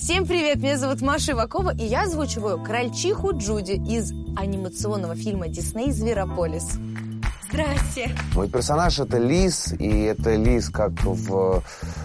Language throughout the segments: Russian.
Всем привет, меня зовут Маша Ивакова, и я озвучиваю крольчиху Джуди из анимационного фильма Дисней «Зверополис». Здрасте. Мой персонаж — это лис, и это лис как в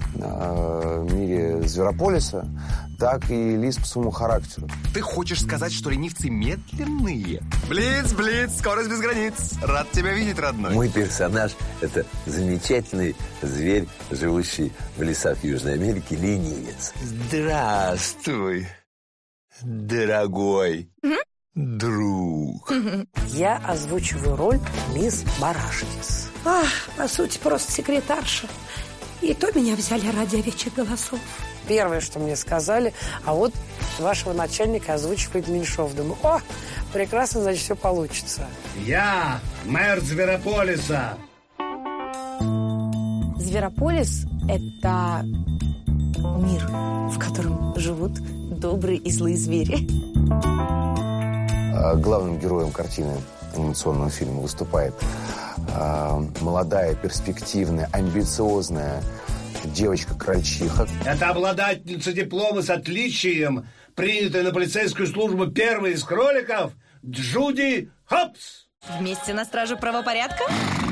мире Зверополиса, так и лис по своему характеру. Ты хочешь сказать, что ленивцы медленные? Блиц, блиц, скорость без границ. Рад тебя видеть, родной. Мой персонаж — это замечательный зверь, живущий в лесах Южной Америки, ленивец. Здравствуй, дорогой друг. Я озвучиваю роль мисс Барашкис. По сути, просто секретарша. И то меня взяли ради овечьих голосов. Первое, что мне сказали, а вот вашего начальника озвучивает Меньшов. Думаю, прекрасно, значит, все получится. Я мэр Зверополиса. Зверополис – это мир, в котором живут добрые и злые звери. Главным героем картины анимационного фильма выступает молодая, перспективная, амбициозная девочка-крольчиха. Это обладательница диплома с отличием, принятая на полицейскую службу первой из кроликов, Джуди Хопс. Вместе на стражу правопорядка?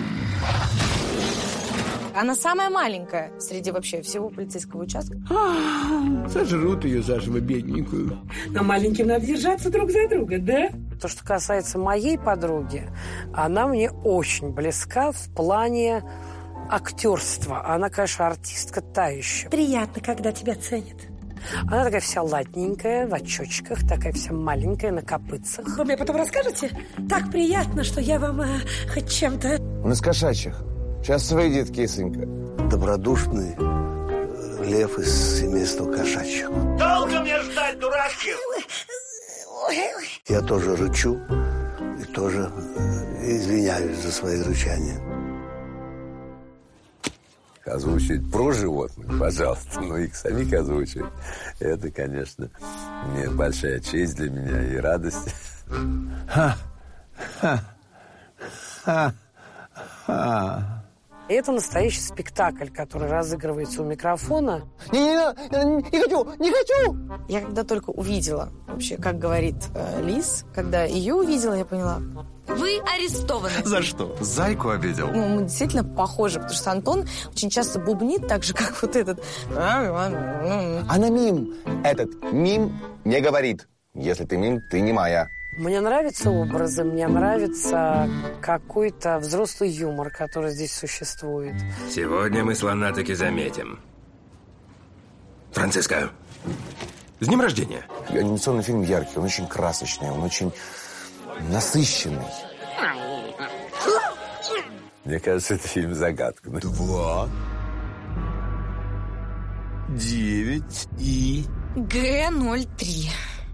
Она самая маленькая среди вообще всего полицейского участка. Сожрут ее заживо, бедненькую. Но маленьким надо держаться друг за друга, да? То, что касается моей подруги, она мне очень близка в плане актерства. Она, конечно, артистка та еще. Приятно, когда тебя ценят. Она такая вся ладненькая, в очочках, такая вся маленькая, на копытцах. Вы мне потом расскажете? Так приятно, что я вам хоть чем-то... Он из кошачьих. Сейчас выйдет, кисонька. Добродушный лев из семейства кошачьих. Долго мне ждать, дурашки? Я тоже рычу и тоже извиняюсь за свои рычания. Озвучивать про животных, пожалуйста, но их самих озвучивать, это, конечно, мне большая честь для меня и радость. И это настоящий спектакль, который разыгрывается у микрофона. Не хочу! Я когда только увидела вообще, как говорит лис, когда ее увидела, я поняла, вы арестованы. За что? Зайку обидел? Мы действительно похожи, потому что Антон очень часто бубнит так же, как вот этот. Она мим. Этот мим не говорит. Если ты мим, ты не моя. Мне нравятся образы, мне нравится какой-то взрослый юмор, который здесь существует. Сегодня мы слона таки заметим. Франциска, с днем рождения. Анимационный фильм яркий, он очень красочный, он очень насыщенный. Мне кажется, это фильм-загадка. 2, 9 и... Г-03.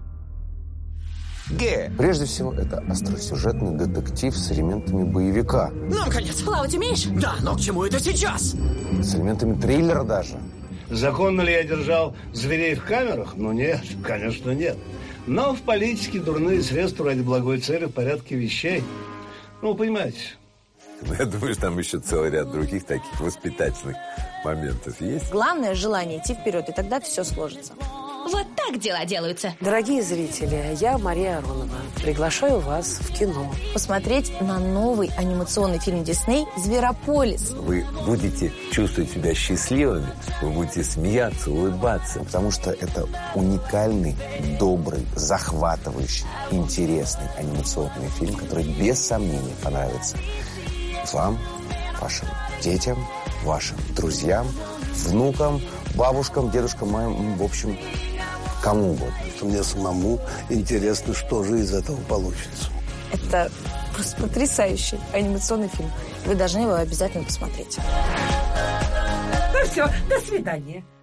Г. Прежде всего, это остросюжетный детектив с элементами боевика. Ну, наконец. Плавать умеешь? Да, но к чему это сейчас? С элементами триллера даже. Законно ли я держал зверей в камерах? Ну нет, конечно нет. Но в политике дурные средства ради благой цели в порядке вещей. Ну, понимаете. Я думаю, что там еще целый ряд других таких воспитательных моментов есть. Главное желание идти вперед, и тогда все сложится. Вот так дела делаются. Дорогие зрители, я Мария Аронова. Приглашаю вас в кино. Посмотреть на новый анимационный фильм Дисней «Зверополис». Вы будете чувствовать себя счастливыми, вы будете смеяться, улыбаться. Потому что это уникальный, добрый, захватывающий, интересный анимационный фильм, который без сомнения понравится вам, вашим детям, вашим друзьям, внукам, бабушкам, дедушкам, моим, в общем, кому угодно. Мне самому интересно, что же из этого получится. Это просто потрясающий анимационный фильм. Вы должны его обязательно посмотреть. Ну все, до свидания.